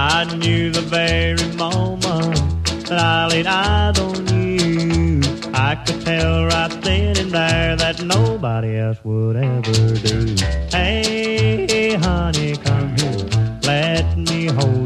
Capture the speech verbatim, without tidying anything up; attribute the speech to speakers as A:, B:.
A: I knew the very moment that I laid eyes on you, I could tell right then and there that nobody else would ever do. Hey, honey, come here, let me hold